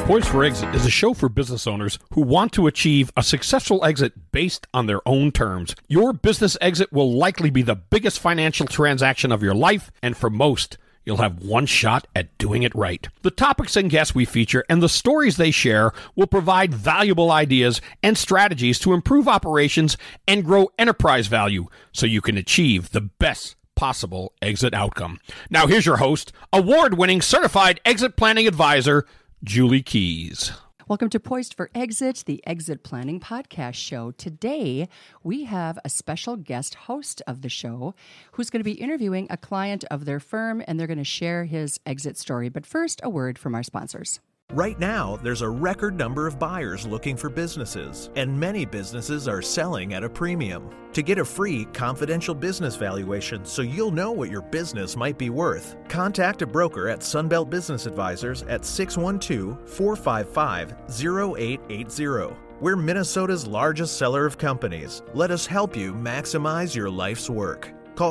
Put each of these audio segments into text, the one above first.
Poised for Exit is a show for business owners who want to achieve a successful exit based on their own terms. Your business exit will likely be the biggest financial transaction of your life, and for most, you'll have one shot at doing it right. The topics and guests we feature and the stories they share will provide valuable ideas and strategies to improve operations and grow enterprise value so you can achieve the best possible exit outcome. Now here's your host, award-winning certified exit planning advisor, Julie Keys. Welcome to Poised for Exit, the exit planning podcast show. Today, we have a special guest host of the show who's going to be interviewing a client of their firm, and they're going to share his exit story. But first, a word from our sponsors. Right now, there's a record number of buyers looking for businesses, and many businesses are selling at a premium. To get a free, confidential business valuation so you'll know what your business might be worth, contact a broker at Sunbelt Business Advisors at 612-455-0880. We're Minnesota's largest seller of companies. Let us help you maximize your life's work. Call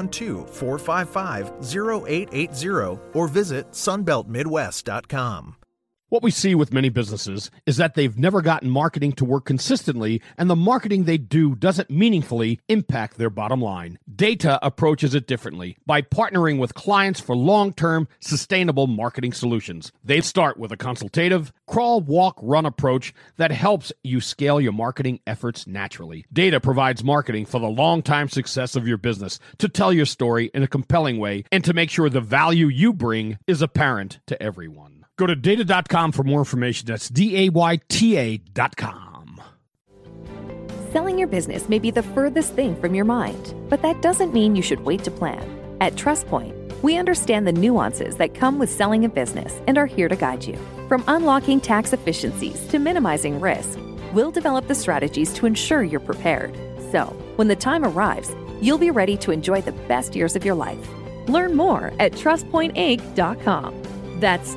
612-455-0880 or visit sunbeltmidwest.com. What we see with many businesses is that they've never gotten marketing to work consistently, and the marketing they do doesn't meaningfully impact their bottom line. Data approaches it differently by partnering with clients for long-term, sustainable marketing solutions. They start with a consultative, crawl, walk, run approach that helps you scale your marketing efforts naturally. Data provides marketing for the long-time success of your business, to tell your story in a compelling way, and to make sure the value you bring is apparent to everyone. Go to data.com for more information. That's DAYTA.com. Selling your business may be the furthest thing from your mind, but that doesn't mean you should wait to plan. At TrustPoint, we understand the nuances that come with selling a business and are here to guide you. From unlocking tax efficiencies to minimizing risk, we'll develop the strategies to ensure you're prepared. So, when the time arrives, you'll be ready to enjoy the best years of your life. Learn more at TrustPointInc.com. That's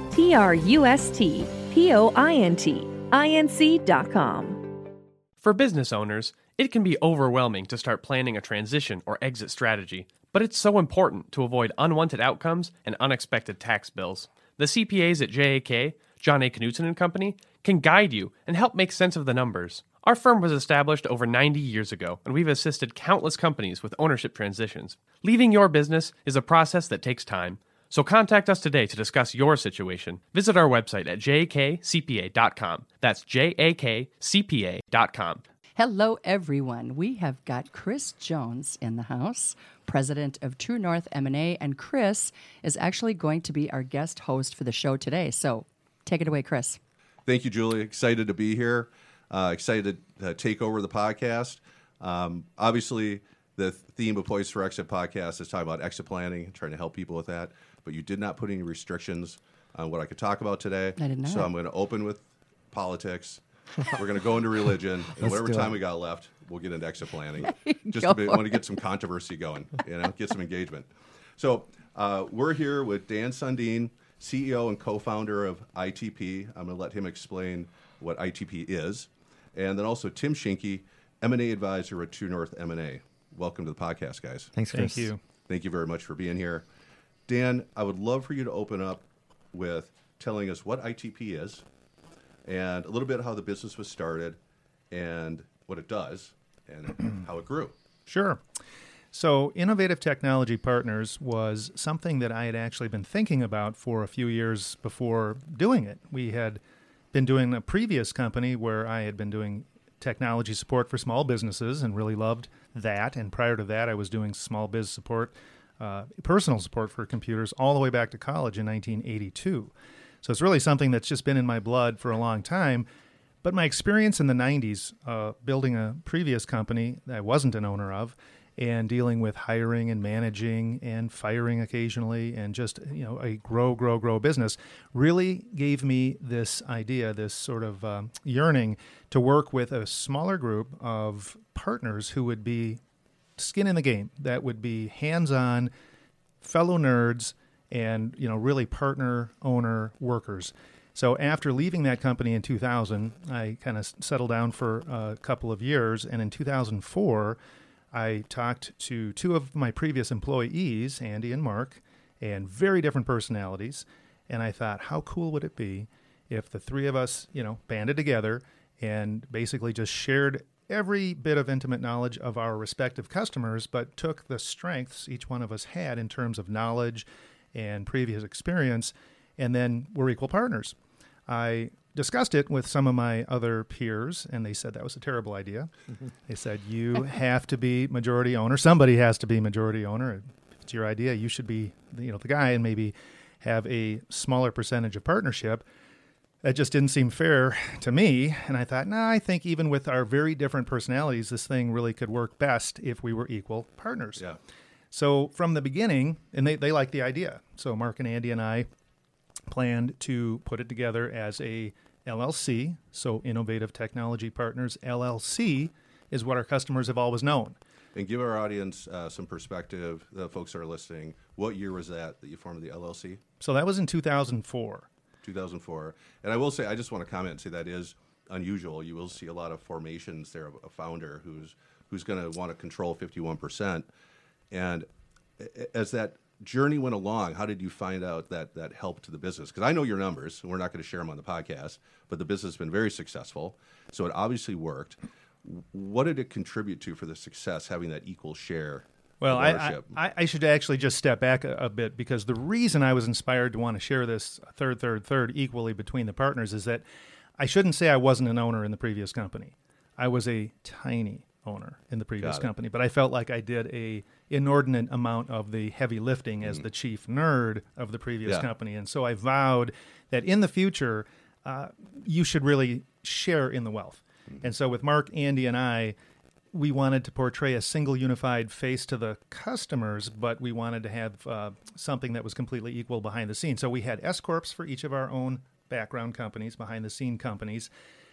TrustPointinc.com. For business owners, it can be overwhelming to start planning a transition or exit strategy, but it's so important to avoid unwanted outcomes and unexpected tax bills. The CPAs at JAK, John A. Knutson & Company, can guide you and help make sense of the numbers. Our firm was established over 90 years ago, and we've assisted countless companies with ownership transitions. Leaving your business is a process that takes time. So contact us today to discuss your situation. Visit our website at jakcpa.com. That's jakcpa.com. Hello, everyone. We have got Chris Jones in the house, president of True North M&A, and Chris is actually going to be our guest host for the show today. So take it away, Chris. Thank you, Julie. Excited to be here. Excited to take over the podcast. Obviously, the theme of Poised for Exit podcast is talking about exit planning, trying to help people with that. But you did not put any restrictions on what I could talk about today. I did not. So I'm going to open with politics. We're going to go into religion. And whatever time we got left, we'll get into exit planning. Just a bit, want to get some controversy going, get some engagement. So we're here with Dan Sundin, CEO and co-founder of ITP. I'm going to let him explain what ITP is. And then also Tim Schinke, M&A advisor at True North M&A. Welcome to the podcast, guys. Thanks, Chris. Thank you. Thank you very much for being here. Dan, I would love for you to open up with telling us what ITP is and a little bit how the business was started and what it does and how it grew. Sure. So Innovative Technology Partners was something that I had actually been thinking about for a few years before doing it. We had been doing a previous company where I had been doing technology support for small businesses and really loved that. And prior to that, I was doing small biz support, personal support for computers all the way back to college in 1982. So it's really something that's just been in my blood for a long time. But my experience in the 90s, building a previous company that I wasn't an owner of, and dealing with hiring and managing and firing occasionally and just, a grow business really gave me this idea, this sort of yearning to work with a smaller group of partners who would be skin in the game, that would be hands-on, fellow nerds, and, really partner, owner, workers. So after leaving that company in 2000, I kind of settled down for a couple of years, and in 2004, I talked to two of my previous employees, Andy and Mark, and very different personalities, and I thought, how cool would it be if the three of us, banded together and basically just shared every bit of intimate knowledge of our respective customers, but took the strengths each one of us had in terms of knowledge and previous experience, and then we're equal partners. I discussed it with some of my other peers, and they said that was a terrible idea. They said, you have to be majority owner. Somebody has to be majority owner. If it's your idea, you should be the guy and maybe have a smaller percentage of partnership. That just didn't seem fair to me. And I thought, I think even with our very different personalities, this thing really could work best if we were equal partners. Yeah. So from the beginning, and they liked the idea. So Mark and Andy and I planned to put it together as a LLC. So Innovative Technology Partners LLC is what our customers have always known. And give our audience some perspective, the folks that are listening. What year was that you formed the LLC? So that was in 2004. 2004. And I will say, I just want to comment and say that is unusual. You will see a lot of formations there of a founder who's going to want to control 51%. And as that journey went along, how did you find out that helped the business? Because I know your numbers, and we're not going to share them on the podcast, but the business has been very successful. So it obviously worked. What did it contribute to for the success, having that equal share? Well, I should actually just step back a bit, because the reason I was inspired to want to share this third equally between the partners is that I shouldn't say I wasn't an owner in the previous company. I was a tiny owner in the previous company, but I felt like I did a inordinate amount of the heavy lifting as the chief nerd of the previous company. And so I vowed that in the future, you should really share in the wealth. And so with Mark, Andy, and I, we wanted to portray a single unified face to the customers, but we wanted to have something that was completely equal behind the scenes. So we had S-corps for each of our own background companies, behind the scene companies,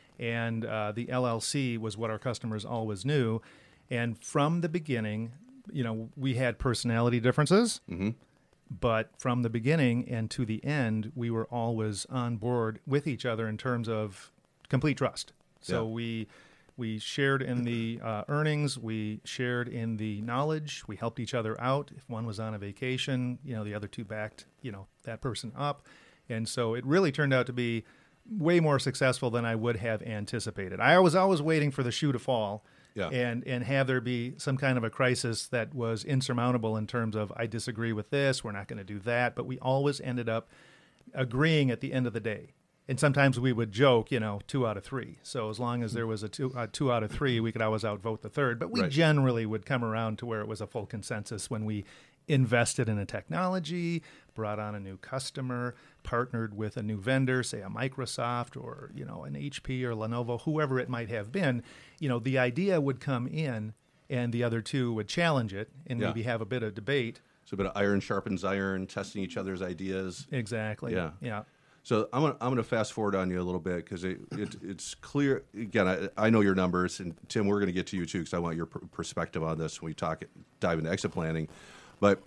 and the LLC was what our customers always knew. And from the beginning, we had personality differences, but from the beginning and to the end, we were always on board with each other in terms of complete trust. So we shared in the earnings. We shared in the knowledge. We helped each other out. If one was on a vacation, the other two backed, that person up. And so it really turned out to be way more successful than I would have anticipated. I was always waiting for the shoe to fall and have there be some kind of a crisis that was insurmountable in terms of, I disagree with this, we're not going to do that. But we always ended up agreeing at the end of the day. And sometimes we would joke, 2 out of 3. So as long as there was a two out of 3, we could always outvote the third. But we generally would come around to where it was a full consensus when we invested in a technology, brought on a new customer, partnered with a new vendor, say a Microsoft or, an HP or Lenovo, whoever it might have been. The idea would come in and the other two would challenge it and maybe have a bit of debate. So a bit of iron sharpens iron, testing each other's ideas. Exactly. Yeah. So I'm going to fast forward on you a little bit, because it's clear. Again, I know your numbers, and Tim, we're going to get to you too, because I want your perspective on this when we dive into exit planning. But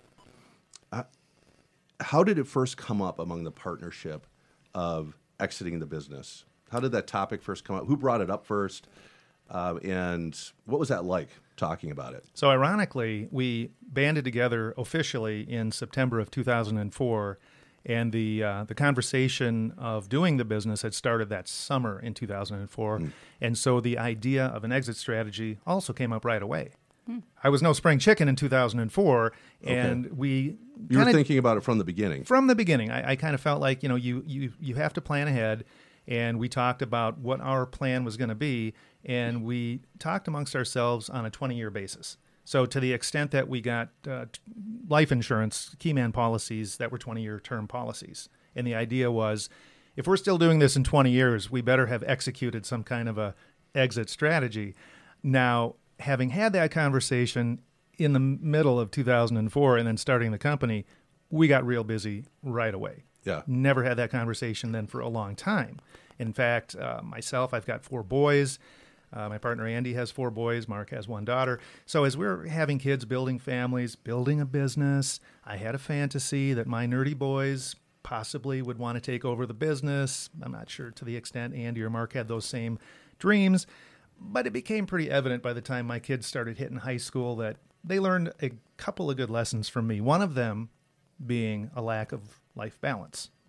how did it first come up among the partnership of exiting the business? How did that topic first come up? Who brought it up first? And what was that like, talking about it? So ironically, we banded together officially in September of 2004. And the conversation of doing the business had started that summer in 2004. And so the idea of an exit strategy also came up right away. I was no spring chicken in 2004, and you were thinking about it from the beginning. From the beginning. I kind of felt like, you have to plan ahead, and we talked about what our plan was going to be, and we talked amongst ourselves on a 20-year basis. So to the extent that we got life insurance, Keyman policies that were 20-year term policies. And the idea was, if we're still doing this in 20 years, we better have executed some kind of a exit strategy. Now, having had that conversation in the middle of 2004 and then starting the company, we got real busy right away. Yeah. Never had that conversation then for a long time. In fact, myself, I've got 4 boys. My partner Andy has 4 boys. Mark has 1 daughter. So as we're having kids, building families, building a business, I had a fantasy that my nerdy boys possibly would want to take over the business. I'm not sure to the extent Andy or Mark had those same dreams, but it became pretty evident by the time my kids started hitting high school that they learned a couple of good lessons from me. One of them being a lack of life balance.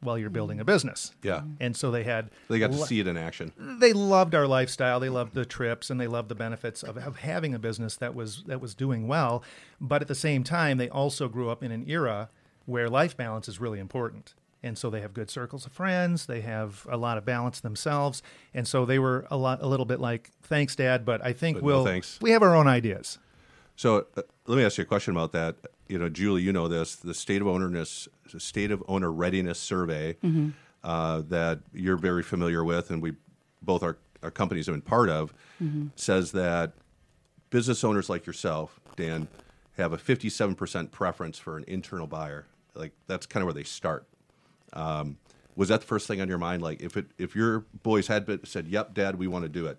while you're building a business. Yeah. And so they got to see it in action. They loved our lifestyle. They loved the trips, and they loved the benefits of having a business that was doing well. But at the same time, they also grew up in an era where life balance is really important. And so they have good circles of friends. They have a lot of balance themselves. And so they were a little bit like, thanks, Dad, but I think we have our own ideas. So let me ask you a question about that. Julie, you know this, the State of Owner Readiness Survey that you're very familiar with, and we both our companies have been part of, says that business owners like yourself, Dan, have a 57% preference for an internal buyer. Like, that's kind of where they start. Was that the first thing on your mind? Like, if your boys had said, "Yep, Dad, we want to do it,"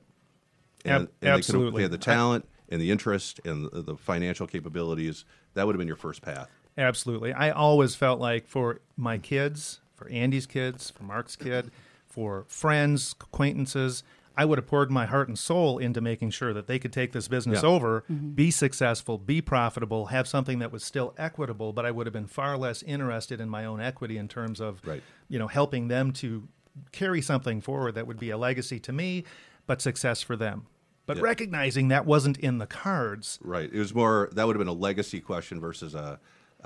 and absolutely, they had the talent and the interest and the financial capabilities, that would have been your first path. Absolutely. I always felt like for my kids, for Andy's kids, for Mark's kid, for friends, acquaintances, I would have poured my heart and soul into making sure that they could take this business over, be successful, be profitable, have something that was still equitable, but I would have been far less interested in my own equity in terms of, helping them to carry something forward that would be a legacy to me, but success for them. But recognizing that wasn't in the cards. Right. It was more, that would have been a legacy question versus a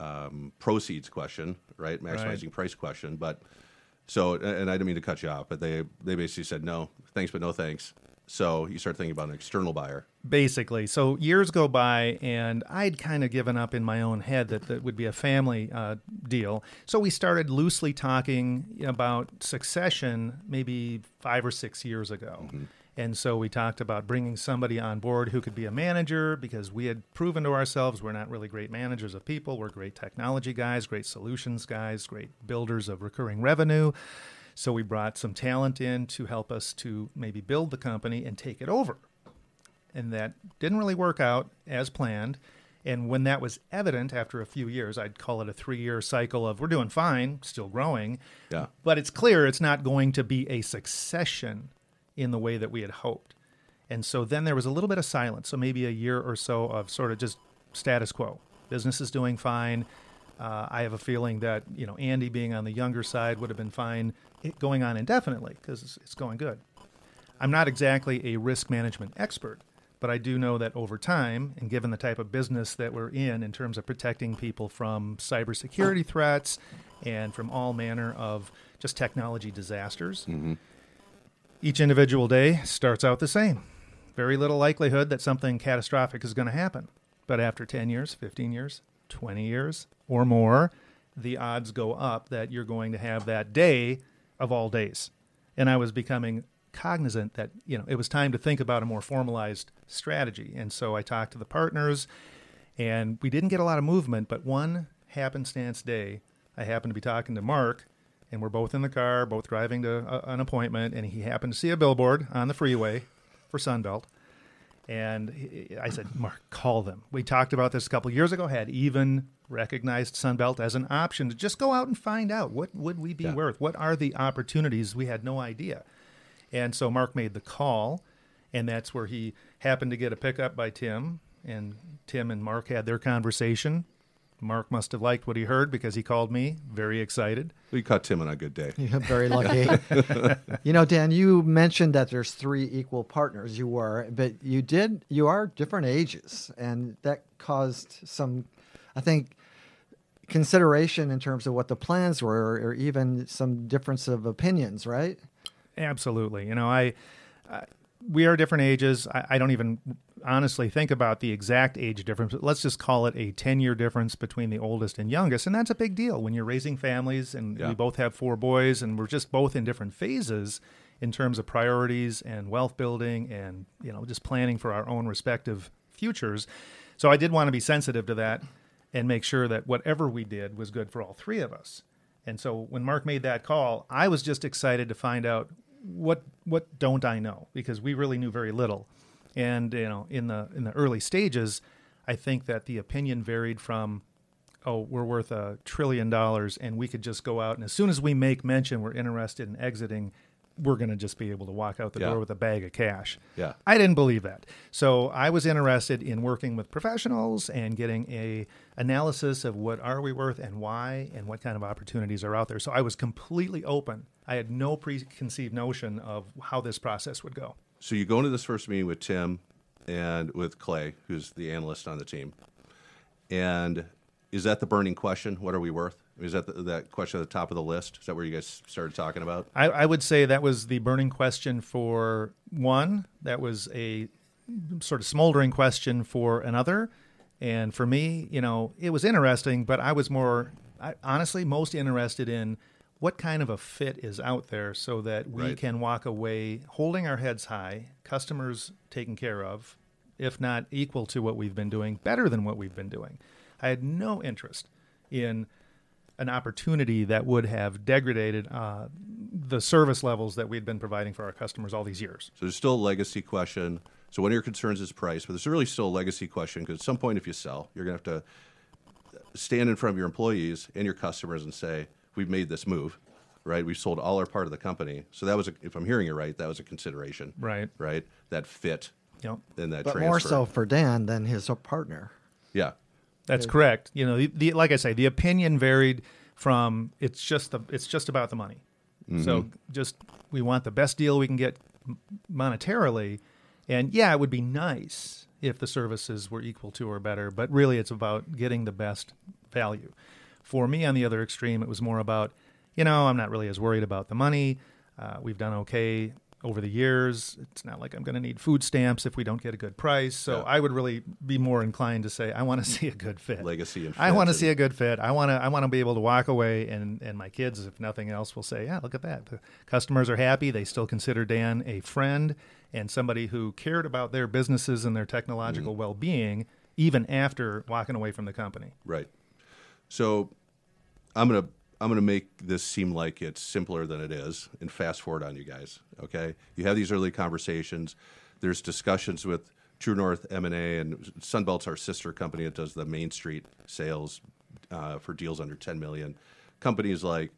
proceeds question, right? Maximizing price question. But so, and I didn't mean to cut you off, but they basically said, no, thanks, but no thanks. So you start thinking about an external buyer. Basically. So years go by, and I'd kind of given up in my own head that would be a family deal. So we started loosely talking about succession maybe 5 or 6 years ago. Mm-hmm. And so we talked about bringing somebody on board who could be a manager, because we had proven to ourselves we're not really great managers of people. We're great technology guys, great solutions guys, great builders of recurring revenue. So we brought some talent in to help us to maybe build the company and take it over. And that didn't really work out as planned. And when that was evident after a few years, I'd call it a 3-year cycle of we're doing fine, still growing. Yeah. But it's clear it's not going to be a succession in the way that we had hoped. And so then there was a little bit of silence. So maybe a year or so of sort of just status quo. Business is doing fine. I have a feeling that, Andy being on the younger side would have been fine going on indefinitely because it's going good. I'm not exactly a risk management expert, but I do know that over time, and given the type of business that we're in terms of protecting people from cybersecurity threats and from all manner of just technology disasters, each individual day starts out the same. Very little likelihood that something catastrophic is going to happen. But after 10 years, 15 years, 20 years or more, the odds go up that you're going to have that day of all days. And I was becoming cognizant that, it was time to think about a more formalized strategy. And so I talked to the partners, and we didn't get a lot of movement, but one happenstance day, I happened to be talking to Mark, and we're both in the car, both driving to an appointment, and he happened to see a billboard on the freeway for Sunbelt. And I said, Mark, call them. We talked about this a couple of years ago, had even recognized Sunbelt as an option to just go out and find out what would we be worth? What are the opportunities? We had no idea. And so Mark made the call, and that's where he happened to get a pickup by Tim, and Tim and Mark had their conversation. Mark must have liked what he heard because he called me very excited. We caught Tim on a good day. You're very lucky. Dan, you mentioned that there's 3 equal partners. You were, but you are different ages, and that caused some, I think, consideration in terms of what the plans were, or even some difference of opinions, right? Absolutely. We are different ages. I don't even honestly think about the exact age difference. But let's just call it a 10-year difference between the oldest and youngest. And that's a big deal when you're raising families, and we both have 4 boys, and we're just both in different phases in terms of priorities and wealth building and, just planning for our own respective futures. So I did want to be sensitive to that and make sure that whatever we did was good for all 3 of us. And so when Mark made that call, I was just excited to find out what don't I know, because we really knew very little. And in the early stages, I think that the opinion varied from, we're worth $1 trillion and we could just go out, and as soon as we make mention we're interested in exiting, we're going to just be able to walk out the Yeah. door with a bag of cash. Yeah. I didn't believe that. So I was interested in working with professionals and getting a analysis of what are we worth and why and what kind of opportunities are out there. So I was completely open. I had no preconceived notion of how this process would go. So you go into this first meeting with Tim and with Clay, who's the analyst on the team. And is that the burning question? What are we worth? Is that that question at the top of the list? Is that where you guys started talking about? I would say that was the burning question for one. That was a sort of smoldering question for another. And for me, it was interesting, but I was honestly most interested in what kind of a fit is out there so that we Right. can walk away holding our heads high, customers taken care of, if not equal to what we've been doing, better than what we've been doing. I had no interest in an opportunity that would have degraded the service levels that we'd been providing for our customers all these years. So there's still a legacy question. So one of your concerns is price, but there's really still a legacy question because at some point if you sell, you're going to have to stand in front of your employees and your customers and say, we've made this move, right? We've sold all our part of the company. So that was, if I'm hearing it right, that was a consideration. Right. Right? That fit Yep. and that But transfer. more so for Dan than his partner. Yeah. That's correct. Like I say, the opinion varied from it's just about the money. So just we want the best deal we can get monetarily, and yeah, it would be nice if the services were equal to or better, but really it's about getting the best value. For me, on the other extreme, it was more about, I'm not really as worried about the money. We've done okay over the years. It's not like I'm going to need food stamps if we don't get a good price. So Yeah. I would really be more inclined to say, I want to see a good fit. Legacy and I fit want to and- see a good fit. I want to be able to walk away and my kids, if nothing else, will say, yeah, look at that. The customers are happy. They still consider Dan a friend and somebody who cared about their businesses and their technological well-being even after walking away from the company. Right. So I'm gonna make this seem like it's simpler than it is and fast forward on you guys. Okay. You have these early conversations. There's discussions with True North M&A, and Sunbelt's our sister company that does the Main Street sales for deals under 10 million. Companies like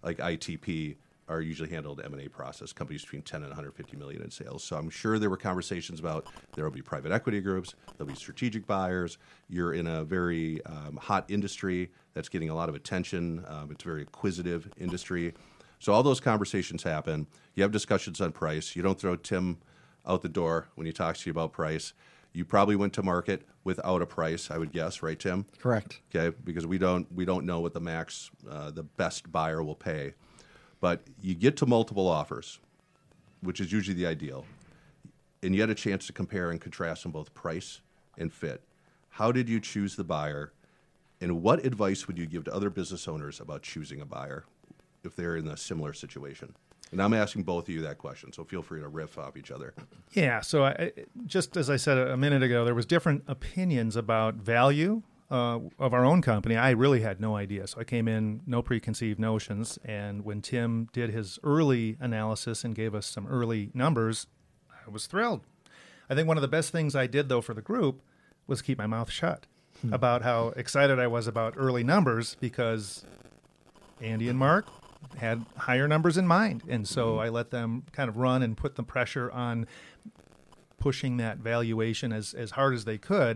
ITP are usually handled M&A process, companies between 10 and 150 million in sales. So I'm sure there were conversations about there will be private equity groups, there'll be strategic buyers. You're in a very hot industry that's getting a lot of attention. It's a very acquisitive industry. So all those conversations happen. You have discussions on price. You don't throw Tim out the door when he talks to you about price. You probably went to market without a price, I would guess, right, Tim? Correct. Okay, because we don't know what the max, the best buyer will pay. But you get to multiple offers, which is usually the ideal, and you had a chance to compare and contrast on both price and fit. How did you choose the buyer, and what advice would you give to other business owners about choosing a buyer if they're in a similar situation? And I'm asking both of you that question, so feel free to riff off each other. Yeah, so just as I said a minute ago, there was different opinions about value of our own company. I really had no idea, so I came in no preconceived notions. And when Tim did his early analysis and gave us some early numbers, I was thrilled. I think one of the best things I did, though, for the group was keep my mouth shut about how excited I was about early numbers because Andy and Mark had higher numbers in mind. And so I let them kind of run and put the pressure on pushing that valuation as hard as they could,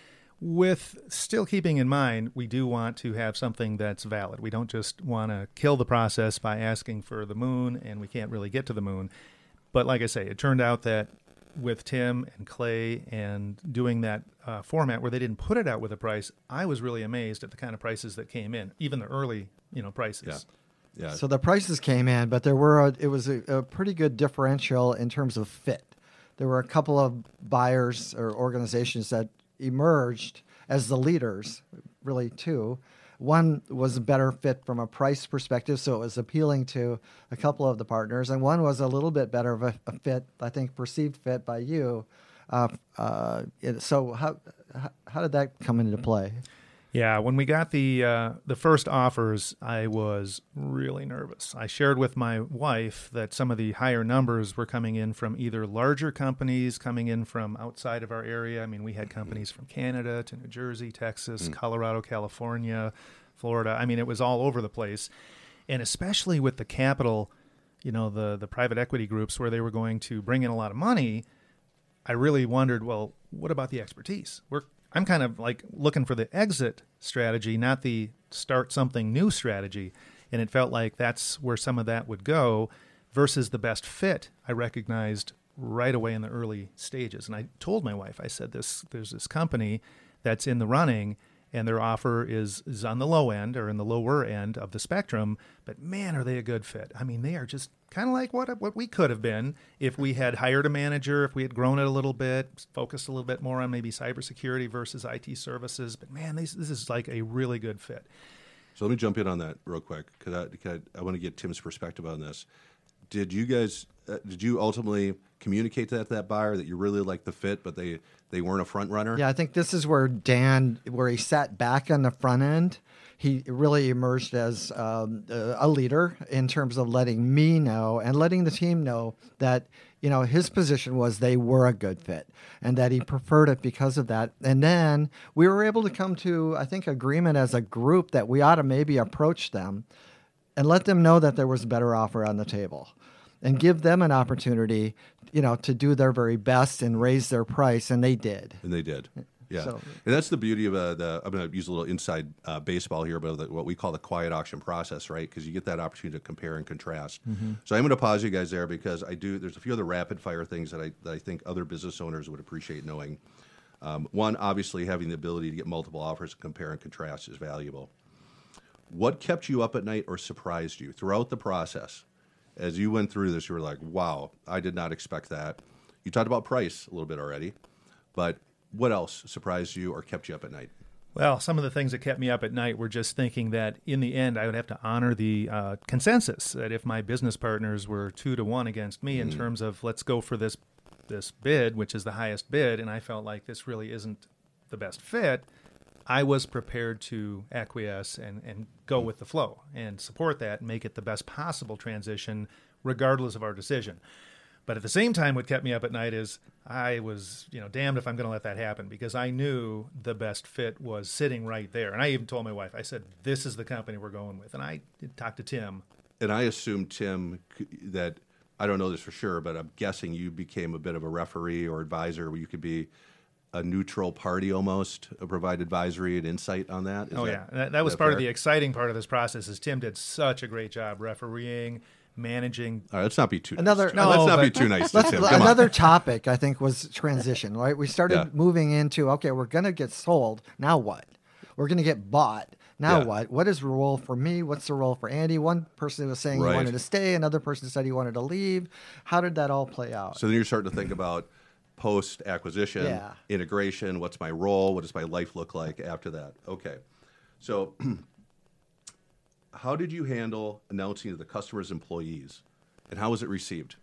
with still keeping in mind we do want to have something that's valid. We don't just want to kill the process by asking for the moon, and we can't really get to the moon. But like I say, it turned out that with Tim and Clay and doing that format where they didn't put it out with a price, I was really amazed at the kind of prices that came in, even the early prices. Yeah. So the prices came in, but it was a pretty good differential in terms of fit. There were a couple of buyers or organizations that emerged as the leaders, really two. One was a better fit from a price perspective, so it was appealing to a couple of the partners, and one was a little bit better of a fit, I think, perceived fit by you. So how did that come into play? Yeah, when we got the first offers, I was really nervous. I shared with my wife that some of the higher numbers were coming in from either larger companies coming in from outside of our area. I mean, we had companies from Canada to New Jersey, Texas, Colorado, California, Florida. I mean, it was all over the place. And especially with the capital the private equity groups where they were going to bring in a lot of money, I really wondered, well, what about the expertise? I'm kind of like looking for the exit strategy, not the start something new strategy. And it felt like that's where some of that would go versus the best fit I recognized right away in the early stages. And I told my wife, I said, there's this company that's in the running, and their offer is on the low end or in the lower end of the spectrum, but man, are they a good fit. I mean, they are just kind of like what we could have been if we had hired a manager, if we had grown it a little bit, focused a little bit more on maybe cybersecurity versus IT services. But man, this is like a really good fit. So let me jump in on that real quick because I want to get Tim's perspective on this. Did you ultimately communicate to that buyer that you really liked the fit, but they weren't a front runner? Yeah, I think this is where where he sat back on the front end, he really emerged as a leader in terms of letting me know and letting the team know that, his position was they were a good fit and that he preferred it because of that. And then we were able to come to, I think, agreement as a group that we ought to maybe approach them and let them know that there was a better offer on the table and give them an opportunity, to do their very best and raise their price. And they did. Yeah. So, and that's the beauty of I'm going to use a little inside baseball here, but what we call the quiet auction process, right? Because you get that opportunity to compare and contrast. Mm-hmm. So I'm going to pause you guys there because there's a few other rapid fire things that I think other business owners would appreciate knowing. One, obviously having the ability to get multiple offers and compare and contrast is valuable. What kept you up at night or surprised you throughout the process? As you went through this, you were like, wow, I did not expect that. You talked about price a little bit already, but what else surprised you or kept you up at night? Well, some of the things that kept me up at night were just thinking that in the end, I would have to honor the consensus that if my business partners were 2-1 against me in terms of let's go for this bid, which is the highest bid, and I felt like this really isn't the best fit, I was prepared to acquiesce and go with the flow and support that and make it the best possible transition regardless of our decision. But at the same time, what kept me up at night is I was, damned if I'm going to let that happen because I knew the best fit was sitting right there. And I even told my wife, I said, this is the company we're going with. And I talked to Tim. And I assumed, Tim, that I don't know this for sure, but I'm guessing you became a bit of a referee or advisor where you could be a neutral party almost, provide advisory and insight on that. That was part of the exciting part of this process is Tim did such a great job refereeing, managing. All right, let's not be too nice. Let's not be too nice to Tim. Another topic, I think, was transition, right? We started moving into, okay, we're going to get sold. Now what? We're going to get bought. Now what? What is the role for me? What's the role for Andy? One person was saying he wanted to stay. Another person said he wanted to leave. How did that all play out? So then you're starting to think about post-acquisition, integration, what's my role, what does my life look like after that? Okay. So how did you handle announcing to the customers' employees, and how was it received?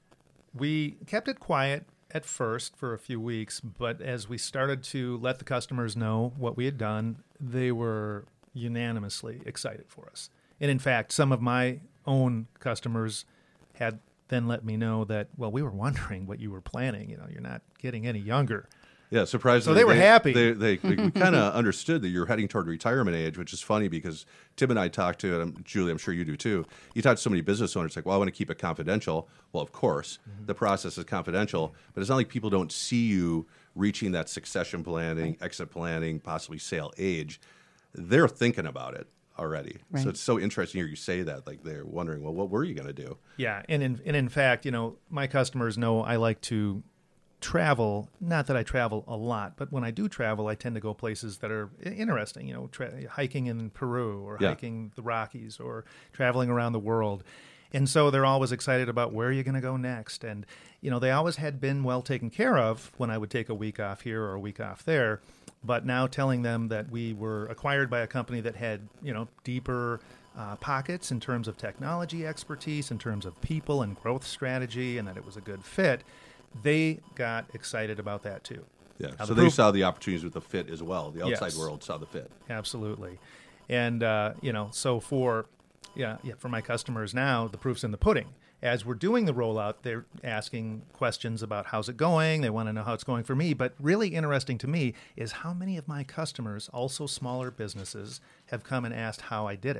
We kept it quiet at first for a few weeks, but as we started to let the customers know what we had done, they were unanimously excited for us. And in fact, some of my own customers had then let me know that, well, we were wondering what you were planning. You're not getting any younger. Yeah, surprisingly. So they were happy. We kind of understood that you're heading toward retirement age, which is funny because Tim and I talked to, and Julie, I'm sure you do too, you talk to so many business owners like, well, I want to keep it confidential. Well, of course, the process is confidential, but it's not like people don't see you reaching that succession planning, exit planning, possibly sale age. They're thinking about it already. Right. So it's so interesting to hear you say that, like they're wondering, well, what were you going to do? Yeah, and in fact, my customers know I like to travel. Not that I travel a lot, but when I do travel, I tend to go places that are interesting, hiking in Peru or hiking the Rockies or traveling around the world. And so they're always excited about where you're going to go next. And, they always had been well taken care of when I would take a week off here or a week off there. But now telling them that we were acquired by a company that had, deeper pockets in terms of technology expertise, in terms of people and growth strategy, and that it was a good fit, they got excited about that too. Yeah, so they saw the opportunities with the fit as well. The outside world saw the fit. Absolutely. And, so for my customers now, the proof's in the pudding. As we're doing the rollout, they're asking questions about how's it going. They want to know how it's going for me. But really interesting to me is how many of my customers, also smaller businesses, have come and asked how I did it.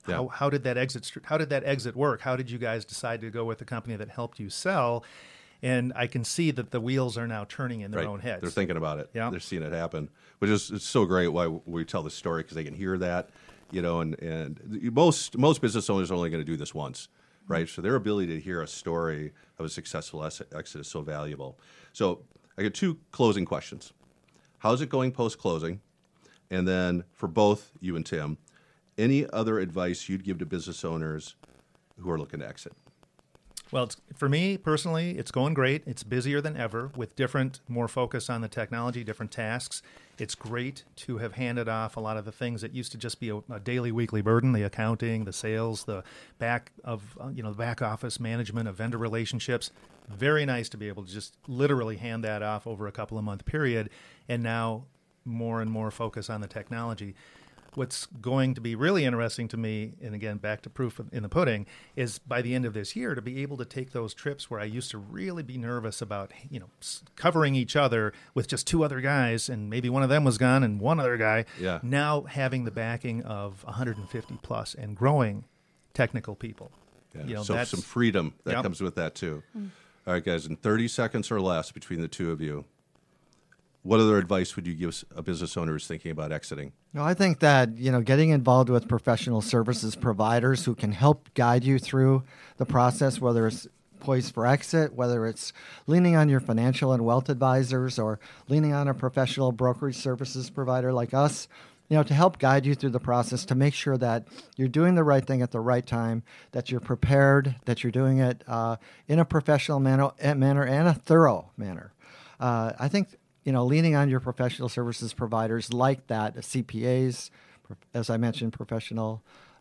Yeah. How did that exit work? How did you guys decide to go with the company that helped you sell? And I can see that the wheels are now turning in their own heads. They're thinking about it. Yeah. They're seeing it happen, which is it's so great why we tell the story, because they can hear that, and most business owners are only going to do this once, right? So their ability to hear a story of a successful exit is so valuable. So I got 2 closing questions. How's it going post-closing? And then for both you and Tim, any other advice you'd give to business owners who are looking to exit? Well, for me personally, it's going great. It's busier than ever with more focus on the technology, different tasks. It's great to have handed off a lot of the things that used to just be a daily, weekly burden: the accounting, the sales, the back office management of vendor relationships. Very nice to be able to just literally hand that off over a couple of month period, and now more and more focus on the technology. What's going to be really interesting to me, and again, back to proof in the pudding, is by the end of this year to be able to take those trips where I used to really be nervous about, covering each other with just 2 other guys, and maybe one of them was gone and one other guy. Yeah. Now having the backing of 150 plus and growing technical people. Yeah. So some freedom that comes with that too. All right, guys, in 30 seconds or less between the 2 of you, what other advice would you give a business owner who's thinking about exiting? No, I think that, getting involved with professional services providers who can help guide you through the process, whether it's poised for exit, whether it's leaning on your financial and wealth advisors or leaning on a professional brokerage services provider like us, to help guide you through the process, to make sure that you're doing the right thing at the right time, that you're prepared, that you're doing it in a professional manner and a thorough manner. I think leaning on your professional services providers like that, CPAs, as I mentioned, professional,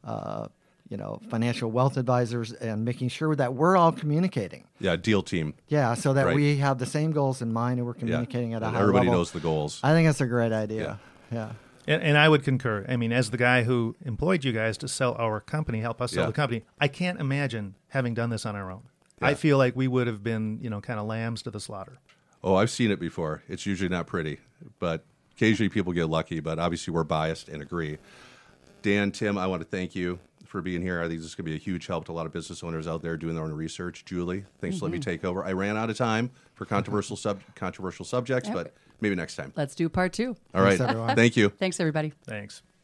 financial wealth advisors, and making sure that we're all communicating. Yeah, deal team. Yeah, so that we have the same goals in mind and we're communicating at a high level. Everybody knows the goals. I think that's a great idea. Yeah. And I would concur. I mean, as the guy who employed you guys to sell our company, help us sell the company, I can't imagine having done this on our own. Yeah. I feel like we would have been, kind of lambs to the slaughter. Oh, I've seen it before. It's usually not pretty, but occasionally people get lucky, but obviously we're biased and agree. Dan, Tim, I want to thank you for being here. I think this is going to be a huge help to a lot of business owners out there doing their own research. Julie, thanks for letting me take over. I ran out of time for controversial subjects, but maybe next time. Let's do part 2. All right. Thanks, everyone. Thank you. Thanks, everybody. Thanks.